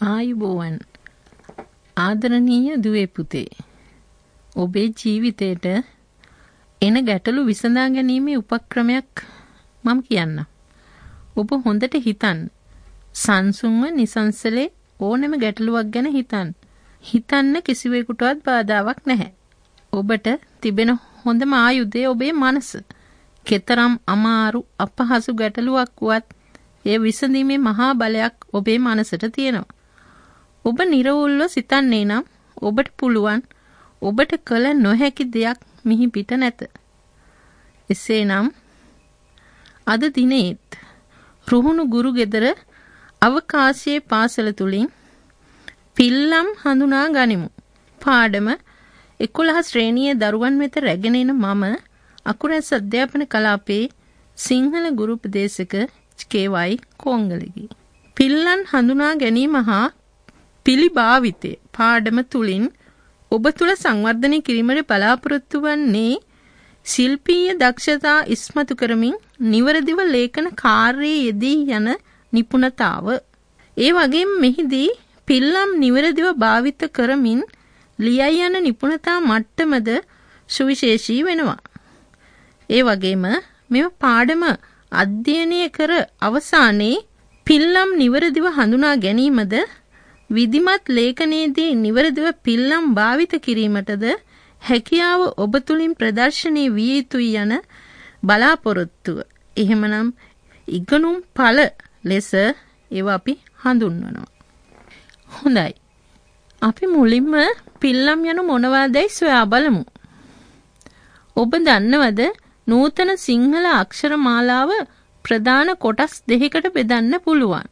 ආයුබෝවන් ආදරණීය දුවේ පුතේ ඔබේ ජීවිතේට එන ගැටලු විසඳා ගැනීමේ උපක්‍රමයක් මම කියන්නම්. ඔබ හොඳට හිතන්න. සංසුන්ව නිසංසලේ ඕනෑම ගැටලුවක් ගැන හිතන්න. හිතන්න කිසිවෙකුටවත් බාධාවක් නැහැ. ඔබට තිබෙන හොඳම ආයුධය ඔබේ මනස. කෙතරම් අමාරු අපහසු ගැටලුවක් වුවත් ඒ විසඳීමේ මහා බලයක් ඔබේ මනසට තියෙනවා. ඔබ නිර්වුල්ව සිතන්නේ නම් ඔබට පුළුවන් ඔබට කළ නොහැකි දෙයක් මිහි පිට නැත. එසේනම් අද දිනේත් රුහුණු ගුරු ගෙදර අවකාශයේ පාසල තුලින් පිල්ලම් හඳුනා ගනිමු. පාඩම 11 ශ්‍රේණියේ දරුවන් වෙත රැගෙන එන මම අකුරැස් අධ්‍යාපන කලාපයේ සිංහල ගුරු උපදේශක KY කොංගලගේ. පිල්ලම් හඳුනා ගැනීම හා පිළිභාවිතය පාඩම තුලින් ඔබ තුල සංවර්ධනය කිරීමට බලාපොරොත්තු වන්නේ ශිල්පීය දක්ෂතා ඉස්මතු කරමින් නිවරදිව ලේඛන කාර්යයේ යෙදී යන නිපුණතාව. ඒ වගේම මෙහිදී පිල්ලම් නිවරදිව භාවිත කරමින් ලියයි යන නිපුණතා මට්ටමද සුවිශේෂී වෙනවා. ඒ වගේම මෙම පාඩම අධ්‍යයනය කර අවසානයේ පිල්ලම් නිවරදිව හඳුනා ගැනීමද විධිමත් ලේඛනයේදී නිවරදිව පිල්ලම් භාවිත කිරීමටද හැකියාව ඔබ තුලින් ප්‍රදර්ශනය විය යුතුයි යන බලාපොරොත්තුව. එහෙමනම් ඉගෙනුම් ඵල ලෙස ඒවා අපි හඳුන්වනවා. හොඳයි. අපි මුලින්ම පිල්ලම් යනු මොනවාදයි සොයා බලමු. ඔබ දන්නවද නූතන සිංහල අක්ෂර මාලාව ප්‍රධාන කොටස් දෙකකට බෙදන්න පුළුවන්.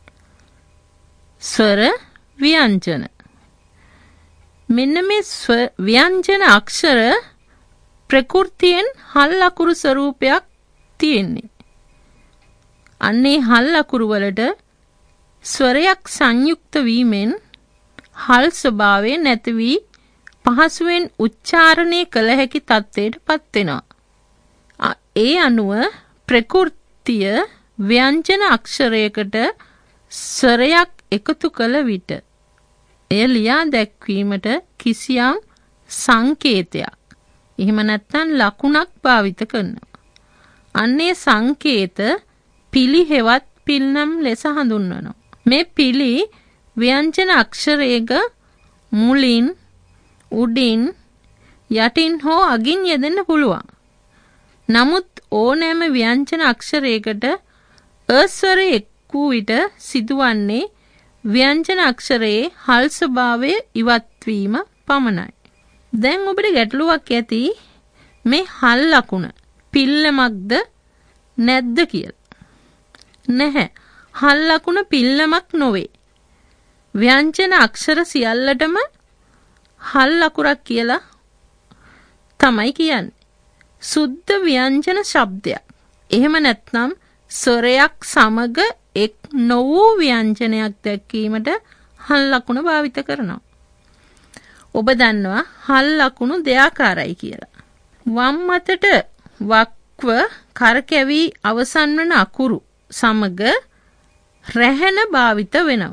ස්වර ව්‍යංජන. මෙන්න මේ ව්‍යංජන අක්ෂර ප්‍රകൃතියෙන් හල් අකුරු ස්වරූපයක් තියෙන්නේ. අන්නේ හල් අකුරු වලට ස්වරයක් සංයුක්ත වීමෙන් හල් ස්වභාවය නැති වී පහසුවෙන් උච්චාරණය කළ හැකි තත්ත්වයට පත් වෙනවා. ඒ අනුව ප්‍රകൃතිය ව්‍යංජන අක්ෂරයකට ස්වරයක් එකතු කළ විට එය ලියා දැක්වීමට කිසියම් සංකේතයක් එහෙම නැත්නම් ලකුණක් භාවිත කරනවා. අන්නේ සංකේත පිලි හෙවත් පිල්නම් ලෙස හඳුන්වනවා. මේ පිලි ව්‍යංජන අක්ෂරයක මුලින් උඩින් යටින් හෝ අගින් යෙදෙන්න පුළුවන්. නමුත් ඕනෑම ව්‍යංජන අක්ෂරයකට ස්වරය එක්වූ විට සිදුවන්නේ ව්‍යංජන අක්ෂරයේ හල් ස්වභාවය ඉවත් වීම පමණයි. දැන් ඔබට ගැටලුවක් ඇති මේ හල් ලකුණ පිල්ලමක්ද නැද්ද කියලා. නැහැ. හල් ලකුණ පිල්ලමක් නොවේ. ව්‍යංජන අක්ෂර සියල්ලටම හල් ලකුරක් කියලා තමයි කියන්නේ. සුද්ධ ව්‍යංජන ශබ්දයක්. එහෙම නැත්නම් ස්වරයක් සමග එක් නොවූ ව්‍යංජනයක් දැක්වීමට හල් ලකුණ භාවිත කරනවා. ඔබ දන්නවා හල් ලකුණු දෙආකාරයි කියලා. වම් අතට වක්ව කරකැවි අවසන් වන අකුරු සමග රැහෙන භාවිත වෙනවා.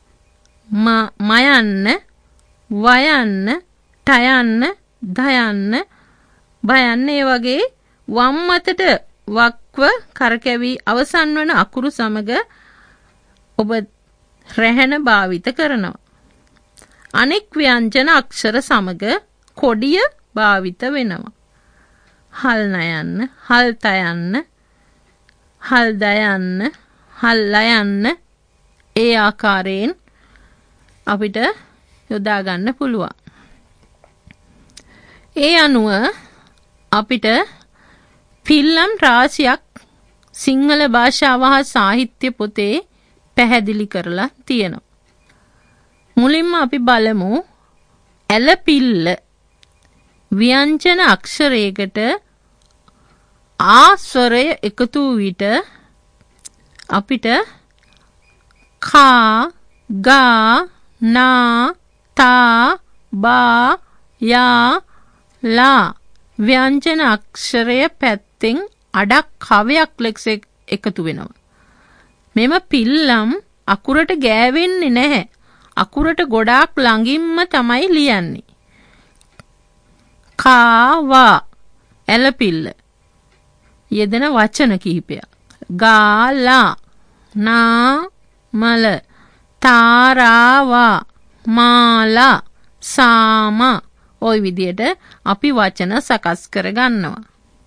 මයන්න, වයන්න, ටයන්න, දයන්න, බයන්න ඒ වගේ වම් අතට වක්ව කරකැවි අවසන් වන අකුරු සමග ඔබ රැහෙන භාවිත කරනවා. අනෙක් ව්‍යංජන අක්ෂර සමග කොඩිය භාවිත වෙනවා. හල් නයන්න, හල් තයන්න, හල් දයන්න, හල් ලයන්න ඒ ආකාරයෙන් අපිට යොදා ගන්න පුළුවන්. ඒ අනුව අපිට පිල්ලම් රාශියක් සිංහල භාෂාව හා සාහිත්‍ය පොතේ පැහැදිලි කරලා තියෙනවා. මුලින්ම අපි බලමු ඇල පිල්ල ව්‍යංජන අක්ෂරයකට ආ ස්වරය එකතු වූ විට අපිට කා, ගා, නා, තා, බා, යා, ලා ව්‍යංජන අක්ෂරය පැත්තෙන් අඩක් කවයක් ලෙස එකතු වෙනවා. මෙම පිල්ලම් අකුරට ගෑවෙන්නේ නැහැ. අකුරට ගොඩාක් ළඟින්ම තමයි ලියන්නේ. කාවා ඇලපිල්ල යෙදෙන වචන කිහිපයක්. ගාලා නාමල තාරාවා මාලා සාම ওই විදියට අපි වචන සකස් කර ගන්නවා.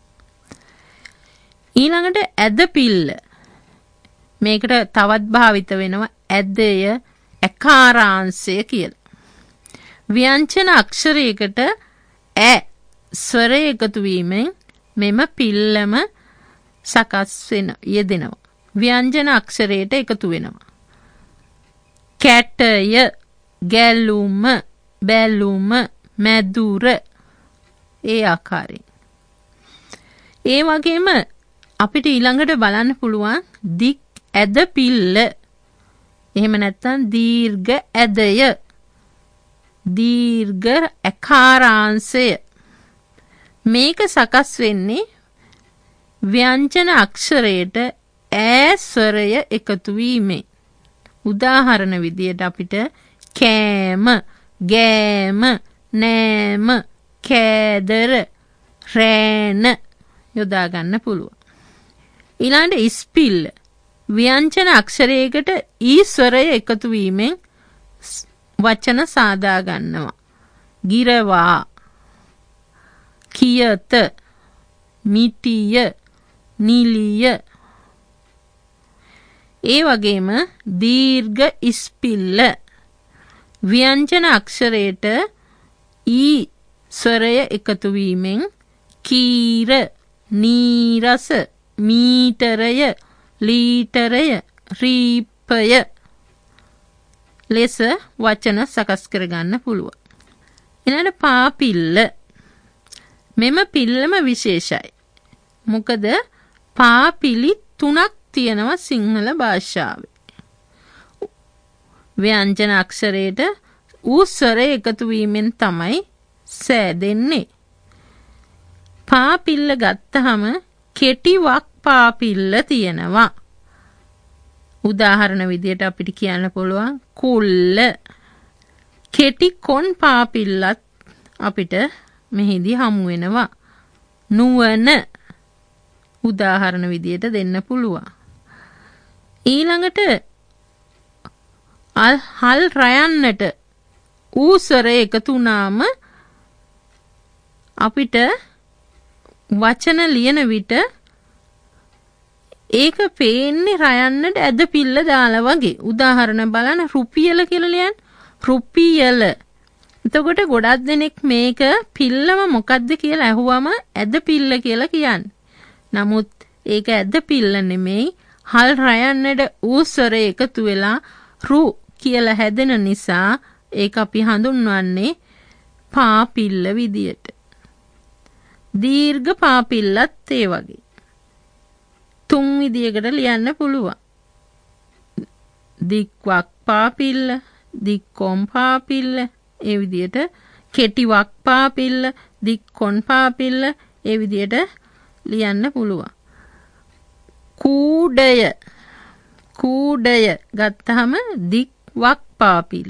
ඊළඟට ඇදපිල්ල මේකට තවත් භාවිත වෙනවා ඇදය ඇකාරාංශය කියලා. ව්‍යංජන අක්ෂරයකට ඈ ස්වරය එකතු වීමෙන් මෙම පිල්ලම සකස් වෙන යෙදෙනවා. ව්‍යංජන අක්ෂරයට එකතු වෙනවා. කැටය ගැලුම බැලුම මැදුර ඒ ආකාරයෙන්. ඒ වගේම අපිට ඊළඟට බලන්න පුළුවන් දික් ඇද පිල්ල. එහෙම නැත්නම් දීර්ඝ ඇදය දීර්ඝ ඇකාරාංශය. මේක සකස් වෙන්නේ ව්‍යංජන අක්ෂරයට ඈ ස්වරය එකතු වීමෙන්. උදාහරණ විදියට අපිට කෑම ගෑම නෑම කෑදර රෑන යොදා ගන්න පුළුවන්. ඊළඟට ඉස්පිල්ල ව්‍යංජන අක්ෂරයකට ඊ ස්වරය එකතු වීමෙන් වචන සාදා ගන්නවා. ගිරවා කියත මිටිය නිලිය. ඒ වගේම දීර්ඝ ඉස්පිල්ල ව්‍යංජන අක්ෂරයට ඊ ස්වරය එකතු වීමෙන් කීර නීරස මීටරය ලීටරය රීපය ලෙස වචන සකස් කරගන්න පුළුවන්. ඊළඟ පාපිල්ල මෙම පිල්ලම විශේෂයි. මොකද පාපිලි 3ක් තියෙනවා සිංහල භාෂාවේ. ව්‍යංජන අක්ෂරයට ඌ ස්වරය එකතු වීමෙන් තමයි සෑදෙන්නේ. පාපිල්ල ගත්තහම කෙටි වක් පාපිල්ල තියෙනවා. උදාහරණ විදියට අපිට කියන්න පුළුවන් කුල්ල. කෙටි කොන් පාපිල්ලත් අපිට මෙහිදී හමු වෙනවා. නුවණ උදාහරණ විදියට දෙන්න පුළුවන්. ඊළඟට හල් රයන්නට ඌසර එකතු වුණාම අපිට වචන ලියන විට ඒක පේන්නේ රයන්නට ඇද පිල්ල දාලා වගේ. උදාහරණ බලන්න රුපියල කියලා ලියන්න. රුපියල. එතකොට ගොඩක් දෙනෙක් මේක පිල්ලම මොකද්ද කියලා අහුවම ඇද පිල්ල කියලා කියන්නේ. නමුත් ඒක ඇද පිල්ල නෙමෙයි. හල් රයන්නට ඌසර එකතු වෙලා රු කියලා හැදෙන නිසා ඒක අපි හඳුන්වන්නේ පාපිල්ල විදියට. දීර්ඝ පාපිල්ලත් ඒ වගේ. 3 විදියකට ලියන්න පුළුවන්. දික්වක් පාපිල්ල, දික්කොම් පාපිල්ල, ඒ විදියට කෙටිවක් පාපිල්ල, දික්කොන් පාපිල්ල, ඒ විදියට ලියන්න පුළුවන්. කූඩය කූඩය ගත්තහම දික්වක් පාපිල්ල.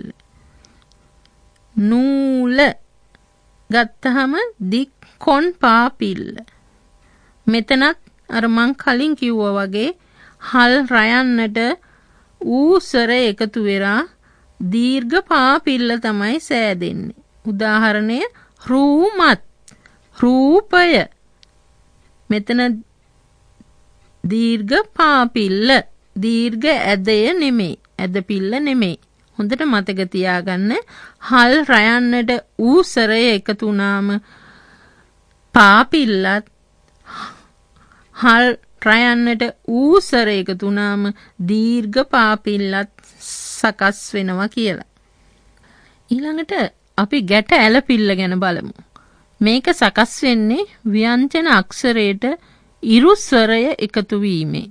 නූල ගත්තහම දික්කොන් පාපිල්ල. මෙතනත් අර මං කලින් කිව්වා වගේ හල් රයන්නට ඌසර එකතු වෙලා දීර්ඝ පාපිල්ල තමයි සෑදෙන්නේ. උදාහරණය රූමත් රූපය. මෙතන දීර්ඝ පාපිල්ල දීර්ඝ ඇදය නෙමෙයි. ඇද පිල්ල නෙමෙයි. හොඳට මතක තියාගන්න. හල් රයන්නට ඌසරය එකතු වුණාම පාපිල්ලත් හල් රයන්නට ඌසර එකතු වුණාම දීර්ඝ පාපිල්ලත් සකස් වෙනවා කියලා. ඊළඟට අපි ගැට ඇලපිල්ල ගැන බලමු. මේක සකස් වෙන්නේ ව්‍යංජන අක්ෂරයට ඉරු ස්වරය එකතු වීමෙන්.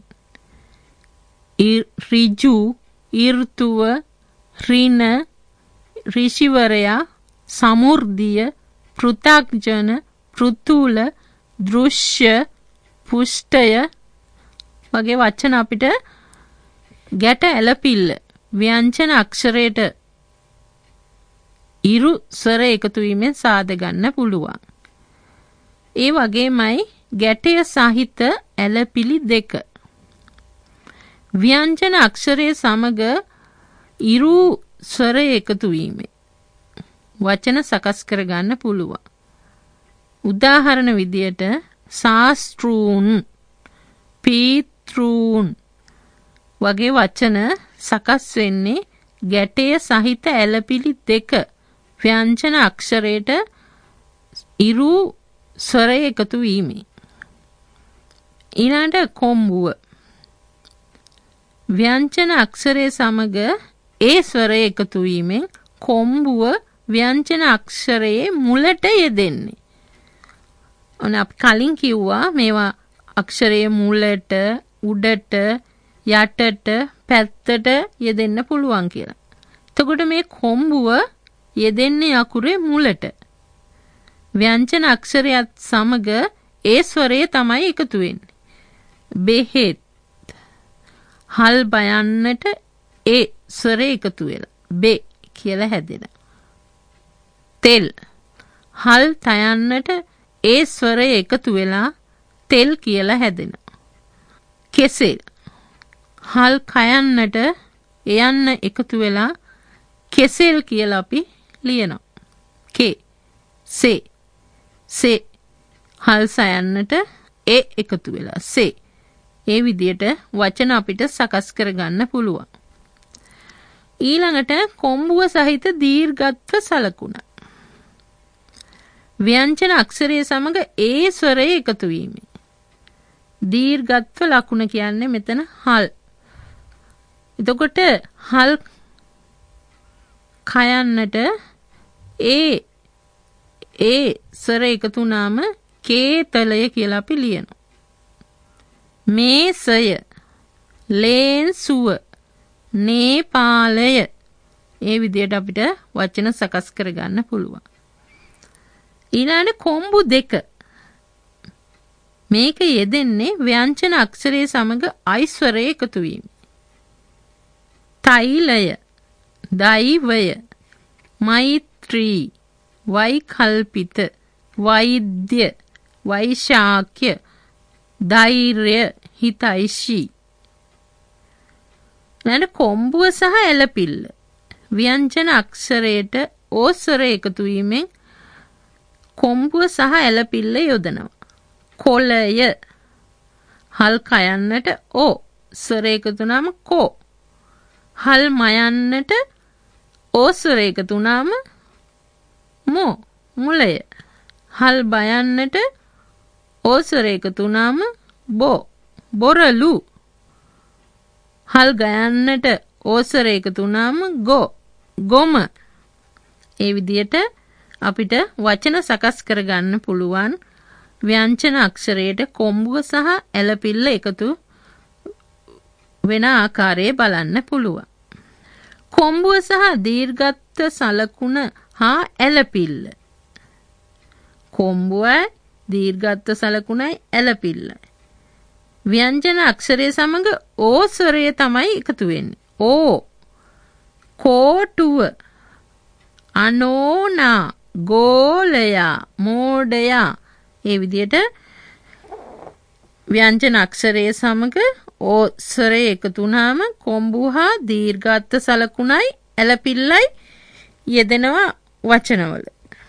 ඍජු, ඍතුව, ඍණ, ඍෂිවරයා, සමෘද්ධිය, පෘථග්ජන, පෘතුල, දෘශ්‍ය, පුෂ්ඨය වගේ වචන අපිට ගැට ඇලපිල්ල ව්‍යංජන අක්ෂරයට ඉරු ස්වර එකතු වීමෙන් සාද ගන්න පුළුවන්. ඒ වගේමයි ගැටය සහිත ඇලපිලි දෙක. ව්‍යංජන අක්ෂරයේ සමග ඉරු ස්වර එකතු වීමෙන් වචන සකස් කර ගන්න පුළුවන්. උදාහරණ විදියට ශාස්ත්‍රූන්, පීතෘන් වගේ වචන සකස් වෙන්නේ ගැටය සහිත ඇලපිලි දෙක ව්‍යංජන අක්ෂරයට ඉරු ස්වර එකතු වීමෙන්. ඊළඟට කොම්බුව. ව්‍යංජන අක්ෂරයේ සමග ඒ ස්වරය එකතු වීමෙන් කොම්බුව ව්‍යංජන අක්ෂරයේ මුලට යෙදෙන්නේ. ඔන්න අපි කලින් කිව්වා මේවා අක්ෂරයේ මුලට, උඩට, යටට, පැත්තට යෙදෙන්න පුළුවන් කියලා. එතකොට මේ කොම්බුව යෙදෙන්නේ අකුරේ මුලට. ව්‍යංජන අක්ෂරයත් සමග ඒ ස්වරය තමයි එකතු වෙන්නේ. බෙහෙත්. හල් බයන්නට ඒ ස්වරය එකතු වෙලා බේ කියලා හැදෙනවා. තෙල්. හල් තයන්නට ඒ ස්වරය එකතු වෙලා තෙල් කියලා හැදෙනවා. කෙසෙල්. හල් කයන්නට එයන්න එකතු වෙලා කෙසෙල් කියලා අපි ලියනවා. කේ. සේ. සේ. හල් සයන්නට ඒ එකතු වෙලා සේ. ඒ විදියට වචන අපිට සකස් කරගන්න පුළුවන්. ඊළඟට කොම්බුව සහිත දීර්ඝත්ව සලකුණ. ව්‍යංජන අක්ෂරයේ සමග ඒ ස්වරය එකතු වීම. දීර්ඝත්ව ලකුණ කියන්නේ මෙතන හල්. එතකොට හල් කයන්නට ඒ ස්වරය එකතු වුණාම කේතලය කියලා අපි ලියනවා. මේසය, ලේන්සුව, නේපාලය. ඒ විදියට අපිට වචන සකස් කරගන්න පුළුවන්. ඊළඟ කොම්බු දෙක. මේක යෙදෙන්නේ ව්‍යංජන අක්ෂරයේ සමග අයිස්වරය එකතු වීම. තෛලය, දෛවය, මෛත්‍රී, වෛකල්පිත, වෛද්‍ය, වෛශාක්‍ය, ධෛර්ය, හිතයිෂී. ඊළඟ කොම්බුව සහ ඇලපිල්ල. ව්‍යංජන අක්ෂරයට ඕස්වරය එකතු වීමෙන් කොම්බුව සහ ඇලපිල්ල යොදනවා. කොළය. හල් කයන්නට ඕ ස්වරය එකතු වුණාම කෝ. හල් මයන්නට ඕ ස්වරය එකතු වුණාම මෝ මුලය. හල් බයන්නට ඕ ස්වරය එකතු වුණාම බෝ බොරලු. හල් ගයන්නට ඕ ස්වරය එකතු වුණාම ගෝ ගොම. ඒ විදියට අපිට වචන සකස් කරගන්න පුළුවන් ව්‍යංජන අක්ෂරයට කොම්බුව සහ ඇලපිල්ල එකතු වෙන ආකාරය බලන්න පුළුවන්. කොම්බුව සහ දීර්ඝත්ව සලකුණ හා ඇලපිල්ල. කොම්බුවයි දීර්ඝත්ව සලකුණයි ඇලපිල්ලයි. ව්‍යංජන අක්ෂරය සමග ඕ ස්වරය තමයි එකතු වෙන්නේ. ඕ. කෝටුව. අනෝනා. ගෝලයා. මෝඩයා. ඒ විදියට ව්‍යංජන අක්ෂරය සමග ඕ ස්වරය එකතු වුණාම කොම්බුව හා දීර්ඝත්ව සලකුණයි ඇලපිල්ලයි යෙදෙනවා වචනවල.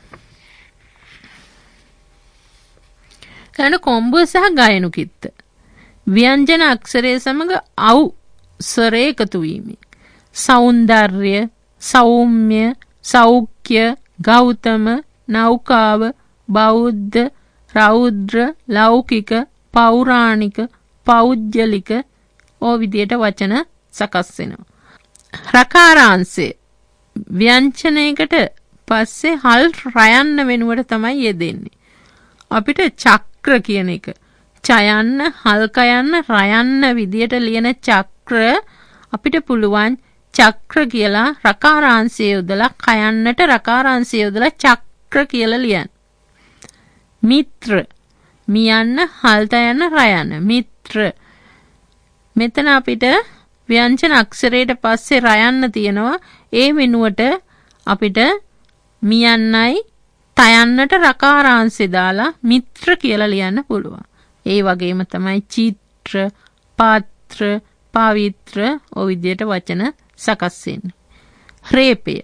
කන කොම්බුව සහ ගයනු කිත්ත. ව්‍යංජන අක්ෂරය සමග අව් ස්වරය එකතු වීම. සෞන්දර්ය, සෞම්‍ය, සෞඛ්‍ය, ගෞතම, නෞකාව, බෞද්ධ, රෞද්‍ර, ලෞකික, පෞරාණික, පෞද්ගලික ඕ විදියට වචන සකස් වෙනවා. රකාරාංශය. ව්‍යංජනයකට පස්සේ හල් රයන්න වෙනුවට තමයි යෙදෙන්නේ. අපිට චක්‍ර කියන එක චයන්න, හල්කයන්න, රයන්න විදියට ලියන චක්‍ර අපිට පුළුවන් චක්‍ර කියලා රකාරාංශය යොදලා කයන්නට රකාරාංශය යොදලා චක්‍ර කියලා ලියන්න. මිත්‍ර. මියන්න, හල්තයන්න, රයන්න. මිත්‍ර. මෙතන අපිට ව්‍යංජන අක්ෂරයට පස්සේ රයන්න තියෙනවා. ඒ වෙනුවට අපිට මියන්නයි තයන්නට රකාරාංශය දාලා මිත්‍ර කියලා ලියන්න පුළුවන්. ඒ වගේම තමයි චිත්‍ර, පාත්‍ර, පවිත්‍ර ඔය විදියට වචන සකස් වෙන්නේ. රේපය.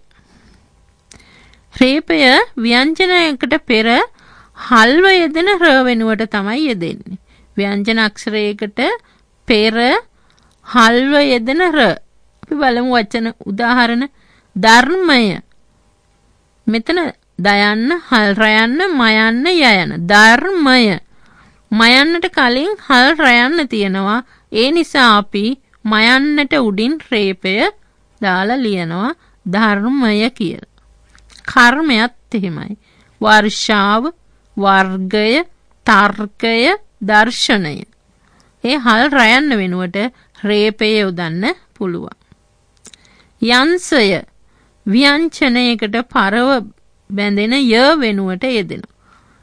රේපය ව්‍යංජනයකට පෙර හල්ව යෙදෙන ර වෙනුවට තමයි යෙදෙන්නේ. ව්‍යංජන අක්ෂරයකට පෙර හල්ව යෙදෙන ර. අපි බලමු වචන උදාහරණ. ධර්මය. මෙතන දයන්න, හල් රයන්න, මයන්න, යයන. ධර්මය. මයන්නට කලින් හල් රයන්න තියෙනවා. ඒ නිසා අපි මයන්නට උඩින් රේපය දාලා ලියනවා ධර්මය කියලා. කර්මයත් එහෙමයි. වර්ෂාව, වර්ගය, තර්කය, දර්ශනය. ඒ හල් රයන්න වෙනුවට රේපය යොදන්න පුළුවන්. යංශය ව්‍යංජනයකට පරව බැඳෙන ය වෙනුවට යෙදෙනවා.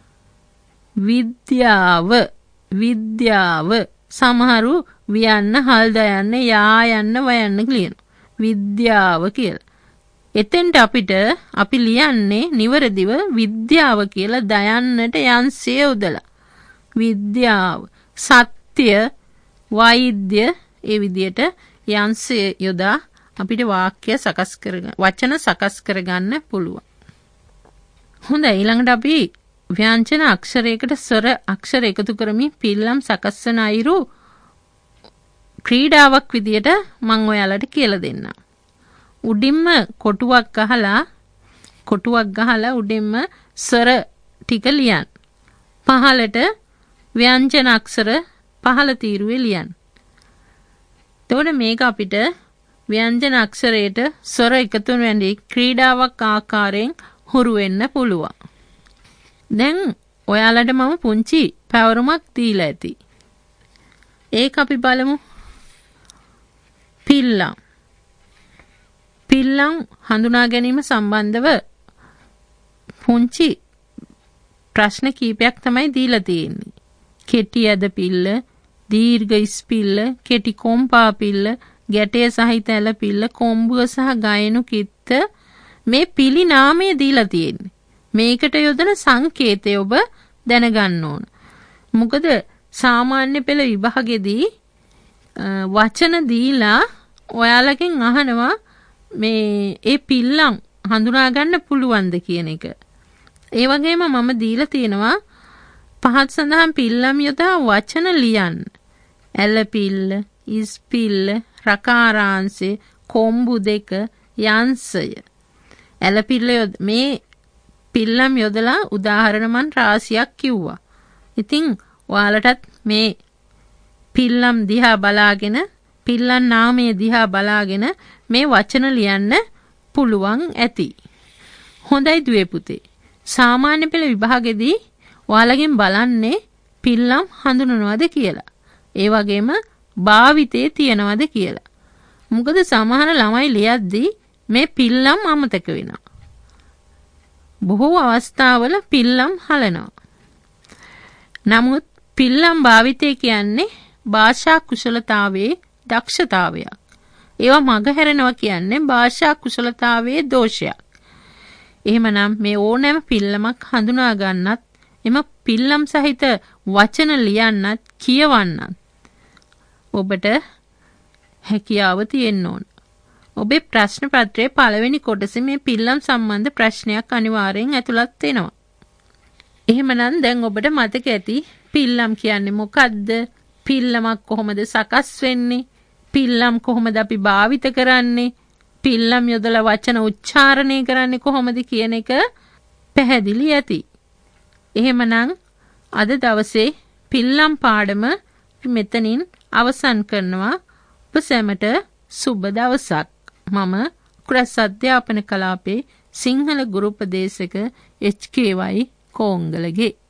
විද්‍යාව, විද්‍යාව සමහරු වියන්න, හල් දයන්න, යා යන්න, වයන්න කියනවා. විද්‍යාව කියලා. එතෙන්ට අපි ලියන්නේ නිවැරදිව විද්‍යාව කියලා දයන්නට යංශය යොදලා. විද්‍යාව, සත්‍ය, වෛද්‍ය ඒ විදියට යංශය යොදා අපිට වාක්‍ය සකස් කරගන්න, වචන සකස් කරගන්න පුළුවන්. හොඳයි, ඊළඟට අපි ව්‍යංජන අක්ෂරයකට ස්වර අක්ෂර එකතු කරමින් පිල්ලම් සකස්වන අයුරු ක්‍රීඩාවක් විදියට මම ඔයාලට කියලා දෙන්නම්. උඩින්ම කොටුවක් ගහලා උඩින්ම ස්වර ටික ලියන්න. පහළට ව්‍යංජන අක්ෂර පහළ තීරුවේ ලියන්න. එතකොට මේක අපිට ව්‍යංජන අක්ෂරයට ස්වර එකතු වෙන්නේ ක්‍රීඩාවක් ආකාරයෙන් හුරු වෙන්න පුළුවන්. දැන් ඔයාලට මම පුංචි පැවරුමක් දීලා ඇති. ඒක අපි බලමු. පිල්ලම්. පිල්ලම් හඳුනා ගැනීම සම්බන්ධව පුංචි ප්‍රශ්න කීපයක් තමයි දීලා තියෙන්නේ. කෙටි ඇද පිල්ල, දීර්ඝ ඉස්පිල්ල, කෙටි කොම්පා පිල්ල, ගැටය සහිත ඇල පිල්ල, කොම්බුව සහ ගයනු කිත්ත මේ පිලි නාමය දීලා තියෙන්නේ. මේකට යොදන සංකේතය ඔබ දැනගන්න ඕන. මොකද සාමාන්‍ය පෙළ විභාගෙදී වචන දීලා ඔයාලගෙන් අහනවා මේ ඒ පිල්ලම් හඳුනා ගන්න පුළුවන්ද කියන එක. ඒ වගේම මම දීලා තියෙනවා පහත් සඳහන් පිල්ලම් යොදා වචන ලියන්න. ඇල පිල්ල, ඉස් පිල්ල, රකාරාංශය, කොම්බු දෙක, යංශය. ඇල පිල්ල මේ පිල්ලම් යොදලා උදාහරණ මන් රාශියක් කිව්වා. ඉතින් ඔයාලටත් මේ පිල්ලම් දිහා බලාගෙන, පිල්ලම් නාමයේ දිහා බලාගෙන මේ වචන ලියන්න පුළුවන් ඇති. හොඳයි දුවේ පුතේ. සාමාන්‍ය පෙළ විභාගෙදී ඔයාලගෙන් බලන්නේ පිල්ලම් හඳුනනවද කියලා. ඒ වගේම භාවිතේ තියනවද කියලා. මොකද සමහර ළමයි ලියද්දී මේ පිල්ලම් අමතක වෙනවා. බොහෝ අවස්ථාවල පිල්ලම් හලනවා. නමුත් පිල්ලම් භාවිතය කියන්නේ භාෂා කුසලතාවයේ දක්ෂතාවයක්. ඒවා මගහැරෙනවා කියන්නේ භාෂා කුසලතාවයේ දෝෂයක්. එහෙමනම් මේ ඕනෑම පිල්ලමක් හඳුනා ගන්නත්, එම පිල්ලම් සහිත වචන ලියන්නත්, කියවන්නත් ඔබට හැකියාව තියෙන්න ඕන. ඔබේ ප්‍රශ්න පත්‍රයේ පළවෙනි කොටසේ මේ පිල්ලම් සම්බන්ධ ප්‍රශ්නයක් අනිවාර්යෙන් ඇතුළත් වෙනවා. එහෙමනම් දැන් ඔබට මතක ඇති පිල්ලම් කියන්නේ මොකද්ද? පිල්ලමක් කොහොමද සකස් වෙන්නේ? පිල්ලම් කොහොමද අපි භාවිත කරන්නේ? පිල්ලම් යොදලා වචන උච්චාරණය කරන්නේ කොහොමද කියන එක පැහැදිලි ඇති. එහෙමනම් අද දවසේ පිල්ලම් පාඩම මෙතනින් අවසන් කරනවා. ඔබ සැමට සුබ දවසක්. මම කුරස් අධ්‍යාපන කලාපේ සිංහල ගුරු උපදේශක HKY කෝංගලගේ